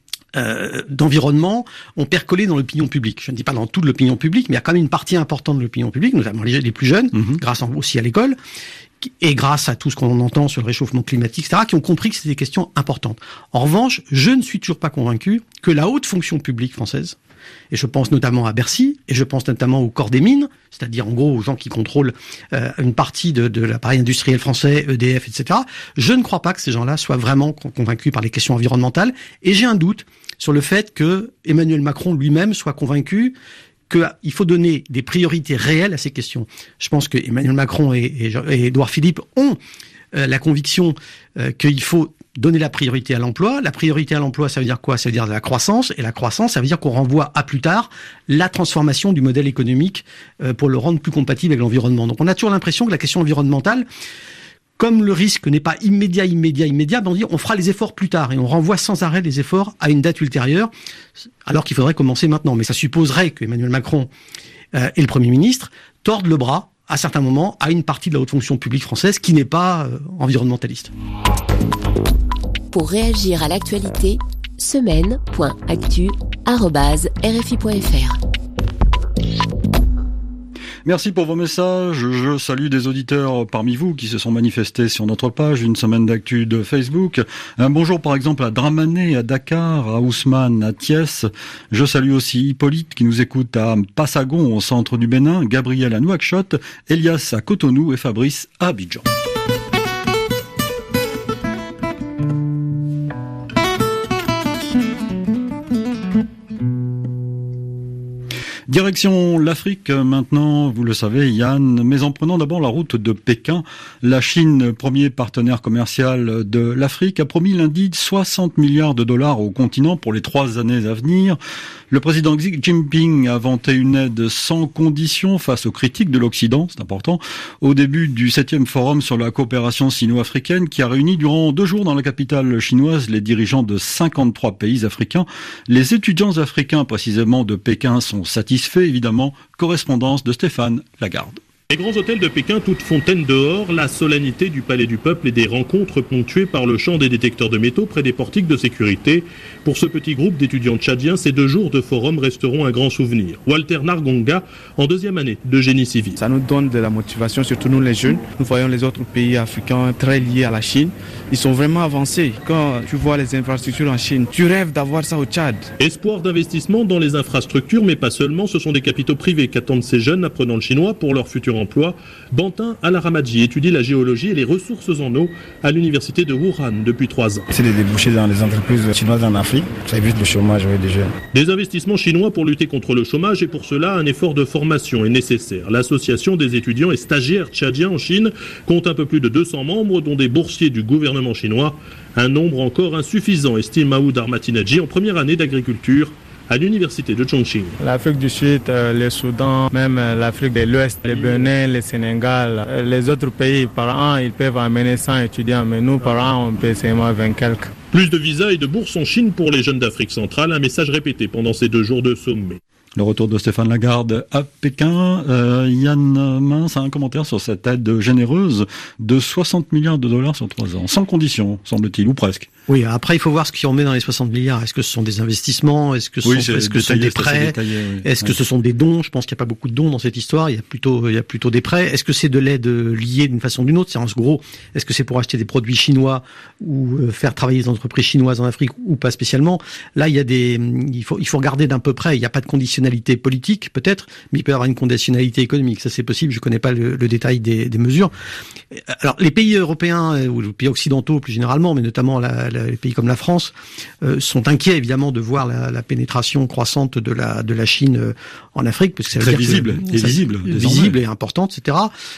d'environnement ont percolé dans l'opinion publique. Je ne dis pas dans toute l'opinion publique, mais il y a quand même une partie importante de l'opinion publique, notamment les plus jeunes, grâce aussi à l'école, et grâce à tout ce qu'on entend sur le réchauffement climatique, etc., qui ont compris que c'était des questions importantes. En revanche, je ne suis toujours pas convaincu que la haute fonction publique française, et je pense notamment à Bercy, et je pense notamment au corps des mines, c'est-à-dire en gros aux gens qui contrôlent une partie de l'appareil industriel français, EDF, etc., je ne crois pas que ces gens-là soient vraiment convaincus par les questions environnementales, et j'ai un doute sur le fait que Emmanuel Macron lui-même soit convaincu qu'il faut donner des priorités réelles à ces questions. Je pense que Emmanuel Macron et Édouard Philippe ont la conviction qu'il faut donner la priorité à l'emploi. La priorité à l'emploi, ça veut dire quoi? Ça veut dire de la croissance. Et la croissance, ça veut dire qu'on renvoie à plus tard la transformation du modèle économique pour le rendre plus compatible avec l'environnement. Donc on a toujours l'impression que la question environnementale, comme le risque n'est pas immédiat, on dit on fera les efforts plus tard et on renvoie sans arrêt les efforts à une date ultérieure, alors qu'il faudrait commencer maintenant. Mais ça supposerait que Emmanuel Macron et le Premier ministre tordent le bras à certains moments à une partie de la haute fonction publique française qui n'est pas environnementaliste. Pour réagir à l'actualité, semaine.actu@rfi.fr. Merci pour vos messages. Je salue des auditeurs parmi vous qui se sont manifestés sur notre page Une Semaine d'Actu de Facebook. Un bonjour par exemple à Dramané, à Dakar, à Ousmane, à Thiès. Je salue aussi Hippolyte qui nous écoute à Passagon, au centre du Bénin, Gabriel à Nouakchott, Elias à Cotonou et Fabrice à Abidjan. Direction l'Afrique maintenant, vous le savez Yann, mais en prenant d'abord la route de Pékin, la Chine, premier partenaire commercial de l'Afrique, a promis lundi 60 milliards de dollars au continent pour les 3 années à venir. Le président Xi Jinping a vanté une aide sans condition face aux critiques de l'Occident, c'est important, au début du 7e forum sur la coopération sino-africaine qui a réuni durant 2 jours dans la capitale chinoise les dirigeants de 53 pays africains. Les étudiants africains précisément de Pékin sont satisfaits, évidemment. Correspondance de Stéphane Lagarde. Les grands hôtels de Pékin, toute fontaine dehors, la solennité du Palais du Peuple et des rencontres ponctuées par le chant des détecteurs de métaux près des portiques de sécurité. Pour ce petit groupe d'étudiants tchadiens, ces 2 jours de forum resteront un grand souvenir. Walter Nargonga, en 2e année de génie civil. Ça nous donne de la motivation, surtout nous les jeunes. Nous voyons les autres pays africains très liés à la Chine. Ils sont vraiment avancés. Quand tu vois les infrastructures en Chine, tu rêves d'avoir ça au Tchad. Espoir d'investissement dans les infrastructures, mais pas seulement. Ce sont des capitaux privés qu'attendent ces jeunes apprenant le chinois pour leur futur emploi. Bantin Alaramadji étudie la géologie et les ressources en eau à l'université de Wuhan depuis 3 ans. C'est de déboucher dans les entreprises chinoises en Afrique. Ça évite le chômage des jeunes. Des investissements chinois pour lutter contre le chômage et pour cela, un effort de formation est nécessaire. L'association des étudiants et stagiaires tchadiens en Chine compte un peu plus de 200 membres, dont des boursiers du gouvernement chinois. Un nombre encore insuffisant, estime Maoud Armatinadji, en première année d'agriculture à l'université de Chongqing. L'Afrique du Sud, le Soudan, même l'Afrique de l'Ouest, le Bénin, le Sénégal, les autres pays, par an, ils peuvent amener 100 étudiants, mais nous, par an, on peut seulement 20 quelques. Plus de visas et de bourses en Chine pour les jeunes d'Afrique centrale, un message répété pendant ces 2 jours de sommet. Le retour de Stéphane Lagarde à Pékin. Yann Mince a un commentaire sur cette aide généreuse de 60 milliards de dollars sur 3 ans, sans condition, semble-t-il, ou presque. Oui, après il faut voir ce qu'on met dans les 60 milliards. Est-ce que ce sont des investissements? Est-ce que ce sont des prêts? Est-ce que ce sont des dons? Je pense qu'il n'y a pas beaucoup de dons dans cette histoire. Il y a plutôt des prêts. Est-ce que c'est de l'aide liée d'une façon ou d'une autre? C'est en gros, est-ce que c'est pour acheter des produits chinois ou faire travailler des entreprises chinoises en Afrique ou pas spécialement? Là, il faut regarder d'un peu près. Il n'y a pas de conditionnalité politique peut-être, mais il peut y avoir une conditionnalité économique. Ça c'est possible. Je connais pas le détail des mesures. Alors les pays européens ou les pays occidentaux plus généralement, mais notamment les pays comme la France sont inquiets évidemment de voir la pénétration croissante de la Chine en Afrique, parce que ça veut très dire visible et importante, etc.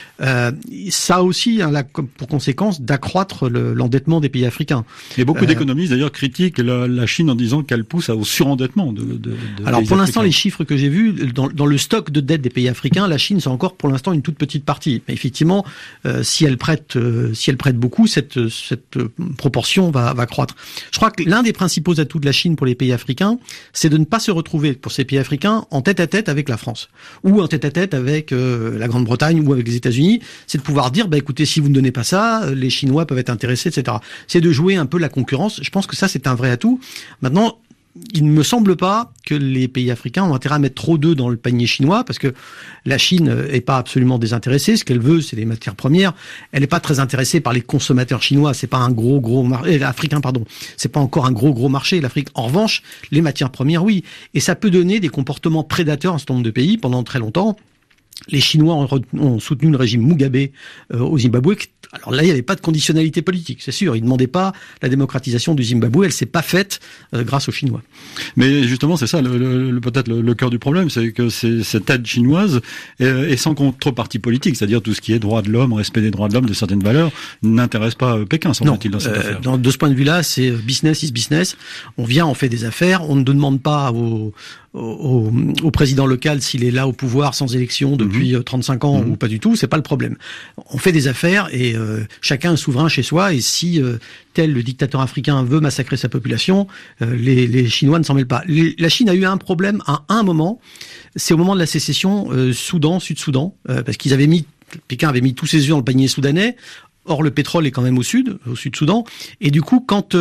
Ça a aussi pour conséquence d'accroître l'endettement des pays africains. Et beaucoup d'économistes d'ailleurs critiquent la Chine en disant qu'elle pousse au surendettement de alors pour l'instant, les chiffres que j'ai vus dans le stock de dette des pays africains, la Chine c'est encore pour l'instant une toute petite partie. Mais effectivement, si elle prête beaucoup, cette proportion va croître. Je crois que l'un des principaux atouts de la Chine pour les pays africains, c'est de ne pas se retrouver pour ces pays africains en tête-à-tête avec la France ou en tête-à-tête avec la Grande-Bretagne ou avec les États-Unis. C'est de pouvoir dire écoutez, si vous ne donnez pas ça, les Chinois peuvent être intéressés, etc. C'est de jouer un peu la concurrence. Je pense que ça c'est un vrai atout. Maintenant, il ne me semble pas que les pays africains ont intérêt à mettre trop d'œufs dans le panier chinois, parce que la Chine est pas absolument désintéressée. Ce qu'elle veut, c'est des matières premières. Elle n'est pas très intéressée par les consommateurs chinois. C'est pas un gros marché. Africain, pardon. C'est pas encore un gros marché. L'Afrique, en revanche, les matières premières, oui. Et ça peut donner des comportements prédateurs à un certain nombre de pays pendant très longtemps. Les Chinois ont soutenu le régime Mugabe au Zimbabwe. Alors là, il n'y avait pas de conditionnalité politique, c'est sûr. Ils ne demandaient pas la démocratisation du Zimbabwe. Elle s'est pas faite grâce aux Chinois. Mais justement, c'est ça peut-être le cœur du problème, c'est que cette aide chinoise est sans contrepartie politique, c'est-à-dire tout ce qui est droit de l'homme, respect des droits de l'homme, de certaines valeurs, n'intéresse pas Pékin, semble-t-il, dans cette affaire. De ce point de vue-là, c'est business is business. On vient, on fait des affaires, on ne demande pas au président local s'il est là au pouvoir sans élection depuis 35 ans ou pas du tout, c'est pas le problème. On fait des affaires et chacun est souverain chez soi, et si tel le dictateur africain veut massacrer sa population, les Chinois ne s'en mêlent pas. La Chine a eu un problème à un moment, c'est au moment de la sécession Sud-Soudan, parce Pékin avait mis tous ses œufs dans le panier soudanais. Or, le pétrole est quand même au Sud-Soudan, et du coup, quand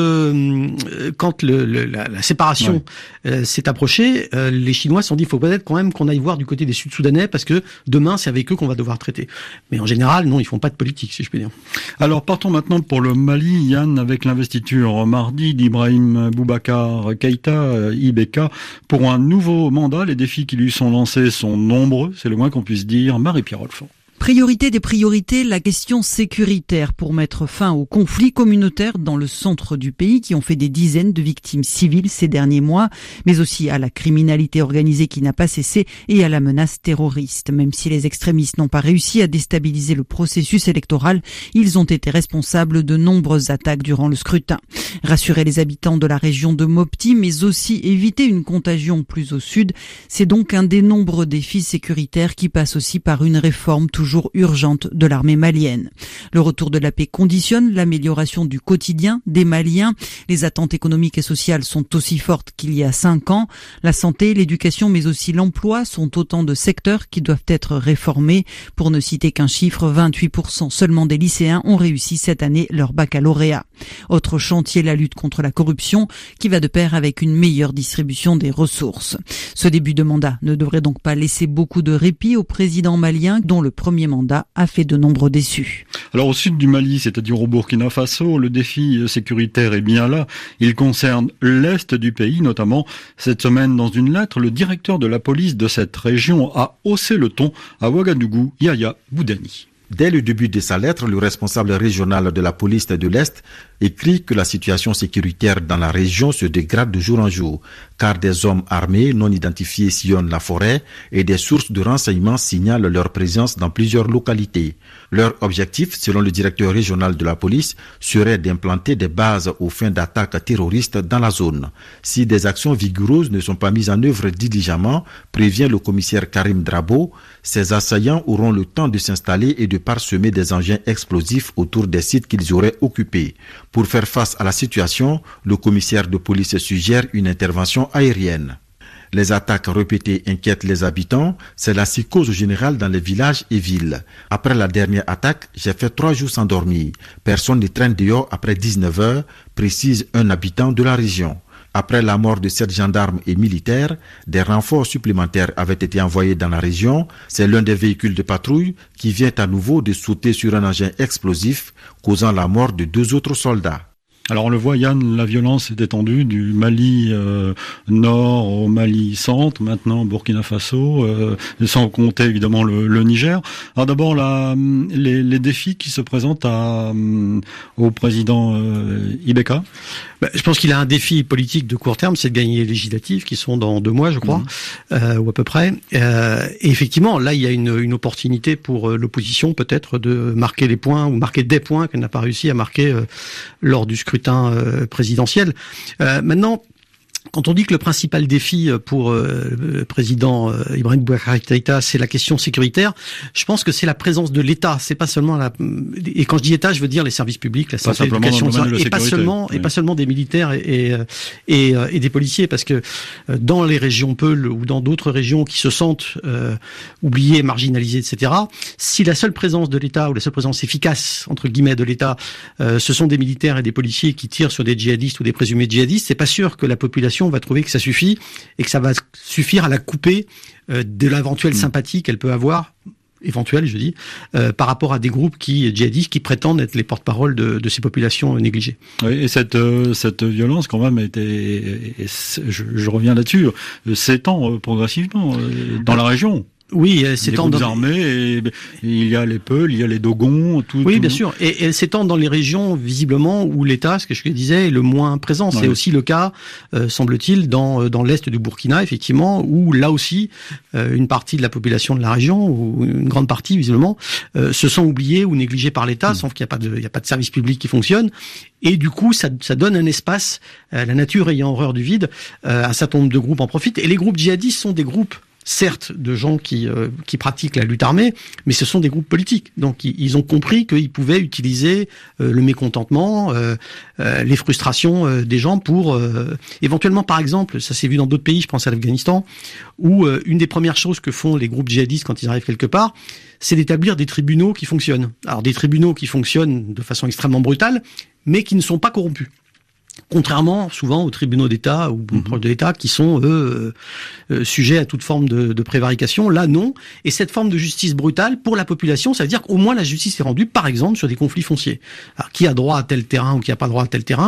la séparation s'est approchée, les Chinois se sont dit, il faut peut-être quand même qu'on aille voir du côté des Sud-Soudanais, parce que demain, c'est avec eux qu'on va devoir traiter. Mais en général, non, ils font pas de politique, si je peux dire. Alors, partons maintenant pour le Mali, Yann, avec l'investiture mardi d'Ibrahim Boubacar Keïta, IBK, pour un nouveau mandat. Les défis qui lui sont lancés sont nombreux, c'est le moins qu'on puisse dire. Marie-Pierre Rolfand. Priorité des priorités, la question sécuritaire pour mettre fin aux conflits communautaires dans le centre du pays qui ont fait des dizaines de victimes civiles ces derniers mois, mais aussi à la criminalité organisée qui n'a pas cessé et à la menace terroriste. Même si les extrémistes n'ont pas réussi à déstabiliser le processus électoral, ils ont été responsables de nombreuses attaques durant le scrutin. Rassurer les habitants de la région de Mopti, mais aussi éviter une contagion plus au sud, c'est donc un des nombreux défis sécuritaires qui passe aussi par une réforme toujours urgente de l'armée malienne. Le retour de la paix conditionne l'amélioration du quotidien des Maliens. Les attentes économiques et sociales sont aussi fortes qu'il y a 5 ans. La santé, l'éducation, mais aussi l'emploi sont autant de secteurs qui doivent être réformés. Pour ne citer qu'un chiffre, 28% seulement des lycéens ont réussi cette année leur baccalauréat. Autre chantier, la lutte contre la corruption, qui va de pair avec une meilleure distribution des ressources. Ce début de mandat ne devrait donc pas laisser beaucoup de répit au président malien, dont le premier mandat a fait de nombreux déçus. Alors au sud du Mali, c'est-à-dire au Burkina Faso, le défi sécuritaire est bien là. Il concerne l'est du pays, notamment. Cette semaine, dans une lettre, le directeur de la police de cette région a haussé le ton à Ouagadougou, Yaya Boudani. Dès le début de sa lettre, le responsable régional de la police de l'Est écrit que la situation sécuritaire dans la région se dégrade de jour en jour, car des hommes armés non identifiés sillonnent la forêt et des sources de renseignements signalent leur présence dans plusieurs localités. Leur objectif, selon le directeur régional de la police, serait d'implanter des bases aux fins d'attaques terroristes dans la zone. Si des actions vigoureuses ne sont pas mises en œuvre diligemment, prévient le commissaire Karim Drabo, ces assaillants auront le temps de s'installer et de parsemer des engins explosifs autour des sites qu'ils auraient occupés. Pour faire face à la situation, le commissaire de police suggère une intervention aérienne. Les attaques répétées inquiètent les habitants, c'est la psychose générale dans les villages et villes. Après la dernière attaque, j'ai fait 3 jours sans dormir. Personne ne traîne dehors après 19 heures, précise un habitant de la région. Après la mort de 7 gendarmes et militaires, des renforts supplémentaires avaient été envoyés dans la région. C'est l'un des véhicules de patrouille qui vient à nouveau de sauter sur un engin explosif, causant la mort de 2 autres soldats. Alors on le voit, Yann, la violence est étendue du Mali nord au Mali centre, maintenant Burkina Faso, sans compter évidemment le Niger. Alors d'abord les défis qui se présentent au président IBK. Je pense qu'il a un défi politique de court terme, c'est de gagner les législatives qui sont dans 2 mois, je crois, ou à peu près. Et effectivement, là, il y a une opportunité pour l'opposition peut-être de marquer les points ou marquer des points qu'elle n'a pas réussi à marquer lors du scrutin présidentiel. Maintenant, quand on dit que le principal défi pour le président Ibrahim Boubacar Keïta, c'est la question sécuritaire, je pense que c'est la présence de l'État. C'est pas seulement et quand je dis État, je veux dire les services publics, la santé, l'éducation, et pas seulement des militaires et des policiers, parce que dans les régions Peul ou dans d'autres régions qui se sentent oubliées, marginalisées, etc. Si la seule présence de l'État ou la seule présence efficace entre guillemets de l'État, ce sont des militaires et des policiers qui tirent sur des djihadistes ou des présumés djihadistes, c'est pas sûr que la population va trouver que ça suffit et que ça va suffire à la couper de l'éventuelle sympathie qu'elle peut avoir, éventuelle je dis, par rapport à des groupes djihadistes qui prétendent être les porte-parole de ces populations négligées. Oui, et cette violence quand même je reviens là-dessus, s'étend progressivement dans la région. Oui, elle s'étend dans les armées, et il y a les Peuls, il y a les Dogons, tout. Oui, bien sûr. Et elle s'étend dans les régions, visiblement, où l'État, ce que je disais, est le moins présent. C'est aussi le cas, semble-t-il, dans l'est du Burkina, effectivement, où là aussi, une partie de la population de la région, ou une grande partie, visiblement, se sent oubliés ou négligés par l'État, sauf qu'il n'y a pas de service public qui fonctionne. Et du coup, ça donne un espace, la nature ayant horreur du vide, un certain nombre de groupes en profitent. Et les groupes djihadistes sont des groupes, certes, de gens qui pratiquent la lutte armée, mais ce sont des groupes politiques. Donc, ils ont compris qu'ils pouvaient utiliser le mécontentement, les frustrations des gens pour éventuellement, par exemple, ça s'est vu dans d'autres pays, je pense à l'Afghanistan, où une des premières choses que font les groupes djihadistes quand ils arrivent quelque part, c'est d'établir des tribunaux qui fonctionnent. Alors, des tribunaux qui fonctionnent de façon extrêmement brutale, mais qui ne sont pas corrompus. Contrairement souvent aux tribunaux d'État ou proches de l'État qui sont, eux, sujets à toute forme de prévarication. Là, non. Et cette forme de justice brutale, pour la population, ça veut dire qu'au moins la justice est rendue, par exemple, sur des conflits fonciers. Alors, qui a droit à tel terrain ou qui n'a pas droit à tel terrain ?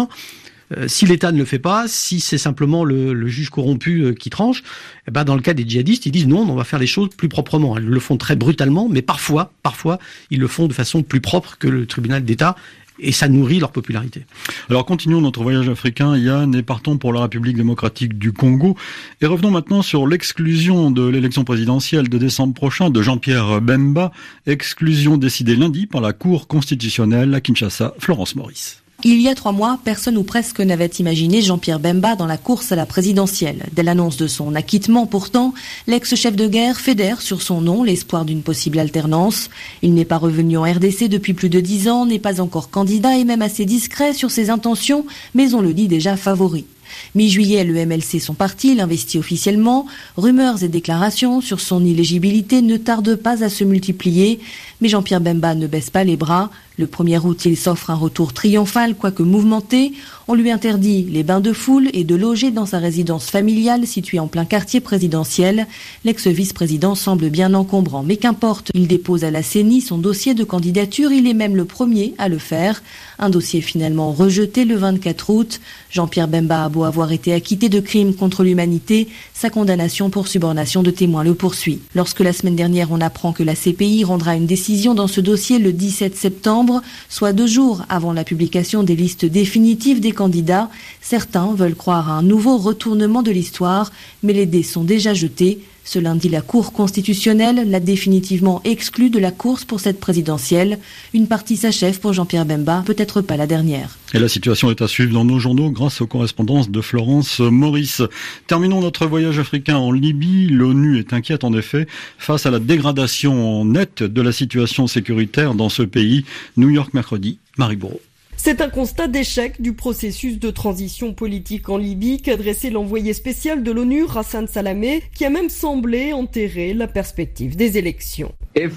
Si l'État ne le fait pas, si c'est simplement le juge corrompu qui tranche, eh ben dans le cas des djihadistes, ils disent non, on va faire les choses plus proprement. Ils le font très brutalement, mais parfois, ils le font de façon plus propre que le tribunal d'État. Et ça nourrit leur popularité. Alors continuons notre voyage africain, Yann, et partons pour la République démocratique du Congo. Et revenons maintenant sur l'exclusion de l'élection présidentielle de décembre prochain de Jean-Pierre Bemba. Exclusion décidée lundi par la Cour constitutionnelle à Kinshasa. Florence Maurice. Il y a 3 mois, personne ou presque n'avait imaginé Jean-Pierre Bemba dans la course à la présidentielle. Dès l'annonce de son acquittement, pourtant, l'ex-chef de guerre fédère sur son nom l'espoir d'une possible alternance. Il n'est pas revenu en RDC depuis plus de 10 ans, n'est pas encore candidat et même assez discret sur ses intentions, mais on le dit déjà favori. Mi-juillet, le MLC, son parti, l'investit officiellement. Rumeurs et déclarations sur son illégibilité ne tardent pas à se multiplier. Mais Jean-Pierre Bemba ne baisse pas les bras. Le 1er août, il s'offre un retour triomphal, quoique mouvementé. On lui interdit les bains de foule et de loger dans sa résidence familiale située en plein quartier présidentiel. L'ex-vice-président semble bien encombrant, mais qu'importe. Il dépose à la CENI son dossier de candidature. Il est même le premier à le faire. Un dossier finalement rejeté le 24 août. Jean-Pierre Bemba a beau avoir été acquitté de crimes contre l'humanité, sa condamnation pour subornation de témoins le poursuit. Lorsque la semaine dernière on apprend que la CPI rendra une décision dans ce dossier le 17 septembre, soit 2 jours avant la publication des listes définitives des candidats, certains veulent croire à un nouveau retournement de l'histoire, mais les dés sont déjà jetés. Ce lundi, la Cour constitutionnelle l'a définitivement exclu de la course pour cette présidentielle. Une partie s'achève pour Jean-Pierre Bemba, peut-être pas la dernière. Et la situation est à suivre dans nos journaux grâce aux correspondances de Florence Maurice. Terminons notre voyage africain en Libye. L'ONU est inquiète en effet face à la dégradation nette de la situation sécuritaire dans ce pays. New York mercredi, Marie Bourreau. C'est un constat d'échec du processus de transition politique en Libye qu'a dressé l'envoyé spécial de l'ONU, Hassan Salamé, qui a même semblé enterrer la perspective des élections.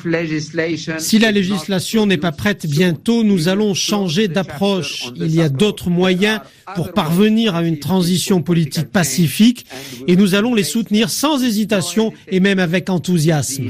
Si la législation n'est pas prête bientôt, nous allons changer d'approche. Il y a d'autres moyens pour parvenir à une transition politique pacifique et nous allons les soutenir sans hésitation et même avec enthousiasme.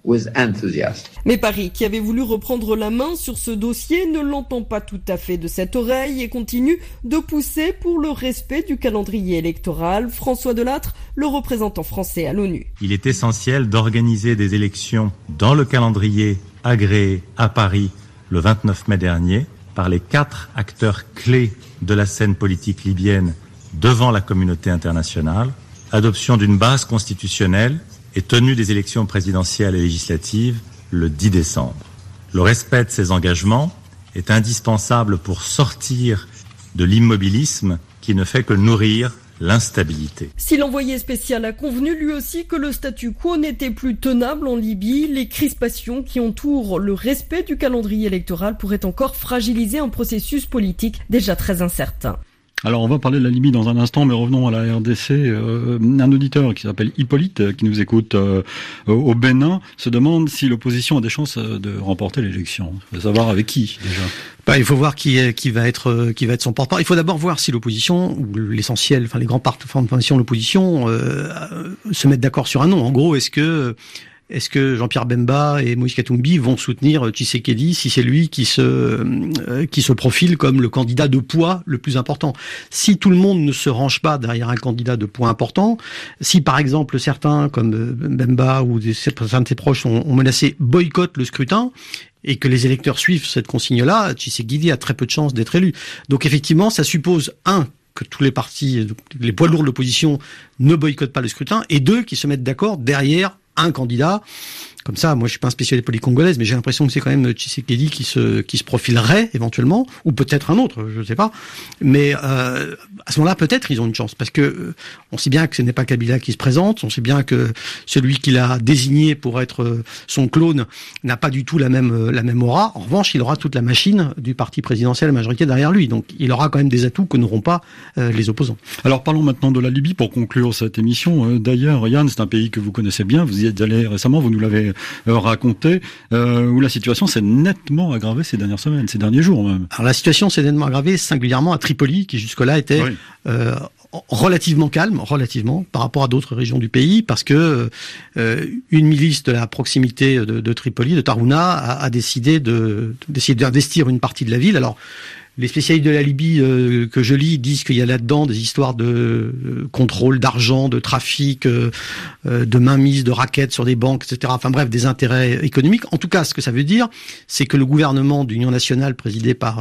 Mais Paris, qui avait voulu reprendre la main sur ce dossier, ne l'entend pas tout à fait de cette oreille et continue de pousser pour le respect du calendrier électoral. François Delattre, le représentant français à l'ONU. Il est essentiel d'organiser des élections dans le calendrier agréé à Paris le 29 mai dernier par les 4 acteurs clés de la scène politique libyenne devant la communauté internationale, adoption d'une base constitutionnelle et tenue des élections présidentielles et législatives le 10 décembre. Le respect de ces engagements est indispensable pour sortir de l'immobilisme qui ne fait que nourrir l'instabilité. Si l'envoyé spécial a convenu lui aussi que le statu quo n'était plus tenable en Libye, les crispations qui entourent le respect du calendrier électoral pourraient encore fragiliser un processus politique déjà très incertain. Alors on va parler de la Libye dans un instant, mais revenons à la RDC. Un auditeur qui s'appelle Hippolyte, qui nous écoute au Bénin, se demande si l'opposition a des chances de remporter l'élection. Il faut savoir avec qui déjà. Il faut voir qui va être son porte-parole. Il faut d'abord voir si l'opposition, ou l'essentiel, enfin les grands partis de l'opposition, se mettent d'accord sur un nom. En gros, est-ce que est-ce que Jean-Pierre Bemba et Moïse Katumbi vont soutenir Tshisekedi si c'est lui qui se profile comme le candidat de poids le plus important? Si tout le monde ne se range pas derrière un candidat de poids important, si par exemple certains comme Bemba ou certains de ses proches ont menacé boycott le scrutin, et que les électeurs suivent cette consigne-là, Tshisekedi a très peu de chances d'être élu. Donc effectivement, ça suppose, que tous les partis, les poids lourds de l'opposition ne boycottent pas le scrutin, et deux, qu'ils se mettent d'accord derrière un candidat. Comme ça, moi je suis pas un spécialiste politique congolaise, mais j'ai l'impression que c'est quand même Tshisekedi qui se profilerait éventuellement, ou peut-être un autre, je sais pas. Mais à ce moment-là, peut-être ils ont une chance, parce que on sait bien que ce n'est pas Kabila qui se présente, on sait bien que celui qu'il a désigné pour être son clone n'a pas du tout la même aura. En revanche, il aura toute la machine du parti présidentiel majoritaire derrière lui, donc il aura quand même des atouts que n'auront pas les opposants. Alors parlons maintenant de la Libye pour conclure cette émission. D'ailleurs, Yann, c'est un pays que vous connaissez bien, vous y êtes allé récemment, vous nous l'avez raconté, où la situation s'est nettement aggravée ces dernières semaines, ces derniers jours même. Alors la situation s'est nettement aggravée singulièrement à Tripoli, qui jusque-là était relativement calme, par rapport à d'autres régions du pays, parce que une milice de la proximité de Tripoli, de Tarhouna, a décidé d'essayer d'investir une partie de la ville. Alors les spécialistes de la Libye que je lis disent qu'il y a là-dedans des histoires de contrôle d'argent, de trafic, de mainmise de raquettes sur des banques, etc. Enfin bref, des intérêts économiques. En tout cas, ce que ça veut dire, c'est que le gouvernement d'union nationale présidé par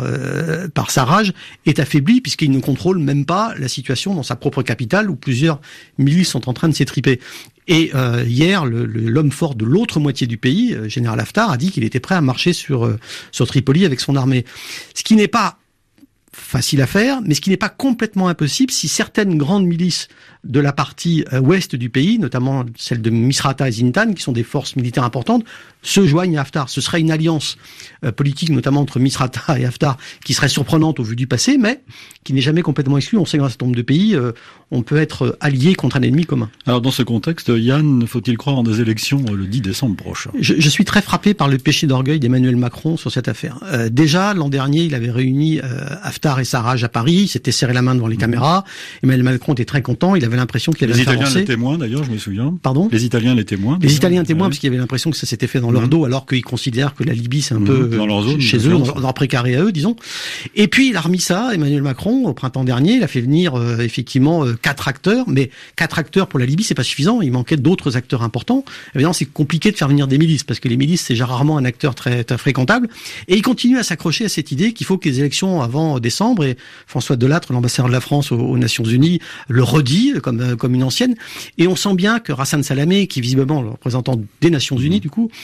Sarraj est affaibli, puisqu'il ne contrôle même pas la situation dans sa propre capitale, où plusieurs milices sont en train de s'étriper. Et hier, l'homme fort de l'autre moitié du pays, général Haftar, a dit qu'il était prêt à marcher sur Tripoli avec son armée. Ce qui n'est pas facile à faire, mais ce qui n'est pas complètement impossible si certaines grandes milices de la partie ouest du pays, notamment celles de Misrata et Zintan, qui sont des forces militaires importantes, se joignent à Haftar. Ce serait une alliance politique, notamment entre Misrata et Haftar, qui serait surprenante au vu du passé, mais qui n'est jamais complètement exclue. On sait que dans un certain nombre de pays, on peut être allié contre un ennemi commun. Alors dans ce contexte, Yann, faut-il croire en des élections le 10 décembre prochain? Je suis très frappé par le péché d'orgueil d'Emmanuel Macron sur cette affaire. Déjà, l'an dernier, il avait réuni Haftar et Sarraj à Paris, il s'était serré la main devant les caméras. Emmanuel Macron était très content, il avait l'impression qu'il avait Les Italiens les témoins, d'ailleurs, je me souviens. Pardon? Les Italiens les témoins. Les Italiens témoins, parce qu'il y avait l'impression que ça s'était fait dans leur dos, alors qu'ils considèrent que la Libye, c'est un peu dans leur zone, chez eux, dans leur précaré à eux, disons. Et puis, il a remis ça, Emmanuel Macron, au printemps dernier, il a fait venir, effectivement, 4 acteurs, mais 4 acteurs pour la Libye, c'est pas suffisant, il manquait d'autres acteurs importants. Évidemment, c'est compliqué de faire venir des milices, parce que les milices, c'est rarement un acteur très, très fréquentable. Et il continue à s'accrocher à cette idée qu'il faut que les élections avant décembre, et François Delattre, l'ambassadeur de la France aux Nations Unies, le redit comme une ancienne. Et on sent bien que Hassan Salamé, qui visiblement le représentant des Nations Unies, du coup,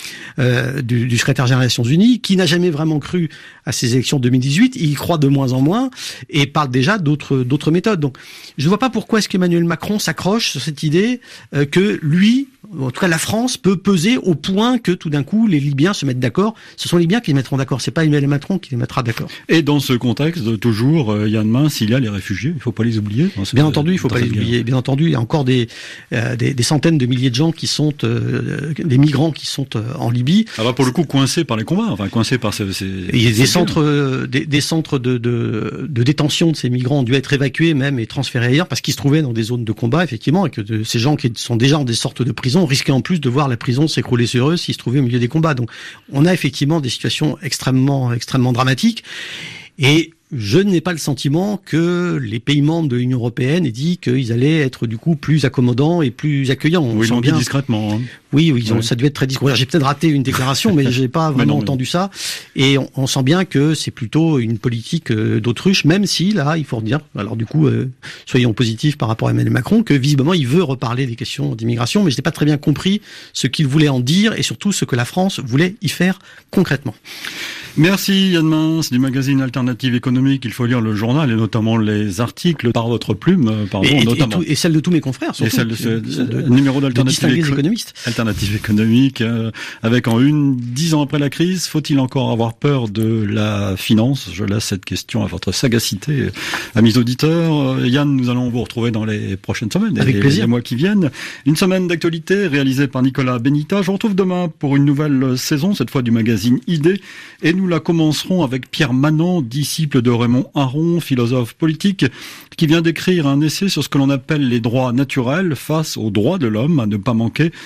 du secrétaire général des Nations Unies, qui n'a jamais vraiment cru à ces élections 2018, il y croit de moins en moins et parle déjà d'autres méthodes. Donc, je ne vois pas pourquoi est-ce qu'Emmanuel Macron s'accroche sur cette idée que lui, en tout cas la France, peut peser au point que tout d'un coup les Libyens se mettent d'accord. Ce sont les Libyens qui les mettront d'accord, c'est pas Emmanuel Macron qui les mettra d'accord. Et dans ce contexte, toujours, Yann Mince, il y a les réfugiés, il ne faut pas les oublier. Bien entendu, il ne faut pas les oublier. Bien entendu, il y a encore des centaines de milliers de gens qui sont des migrants qui sont en Libye. Alors pour le coup, coincés par les combats, enfin coincés par ces il y a des centres de détention de ces migrants ont dû être évacués même et transférés ailleurs parce qu'ils se trouvaient dans des zones de combat effectivement et que ces gens qui sont déjà en des sortes de prisons risquaient en plus de voir la prison s'écrouler sur eux s'ils se trouvaient au milieu des combats. Donc on a effectivement des situations extrêmement dramatiques et je n'ai pas le sentiment que les pays membres de l'Union européenne aient dit qu'ils allaient être du coup plus accommodants et plus accueillants. Oui, ils l'ont dit discrètement. Hein. Oui, ça devait être très discret. J'ai peut-être raté une déclaration, mais j'ai pas vraiment entendu ça. Et on sent bien que c'est plutôt une politique d'autruche, même si là, il faut redire, alors du coup, soyons positifs par rapport à Emmanuel Macron, que visiblement il veut reparler des questions d'immigration, mais je n'ai pas très bien compris ce qu'il voulait en dire et surtout ce que la France voulait y faire concrètement. Merci Yann Mince du magazine Alternative Économique. Il faut lire le journal et notamment les articles par votre plume, notamment. Et celle de tous mes confrères, surtout. Et celle de numéro d'Alternative économistes. Alternative Économique, avec en une, 10 ans après la crise, faut-il encore avoir peur de la finance? Je laisse cette question à votre sagacité, amis auditeurs. Yann, nous allons vous retrouver dans les prochaines semaines. Avec plaisir. Les mois qui viennent. Une semaine d'actualité réalisée par Nicolas Benita. Je vous retrouve demain pour une nouvelle saison, cette fois du magazine Idées. Et nous la commencerons avec Pierre Manant, disciple de Raymond Aron, philosophe politique, qui vient d'écrire un essai sur ce que l'on appelle les droits naturels face aux droits de l'homme à ne pas manquer. Demain,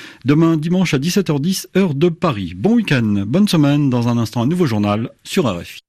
demain dimanche à 17h10 heure de Paris. Bon week-end, bonne semaine. Dans un instant, un nouveau journal sur RFI.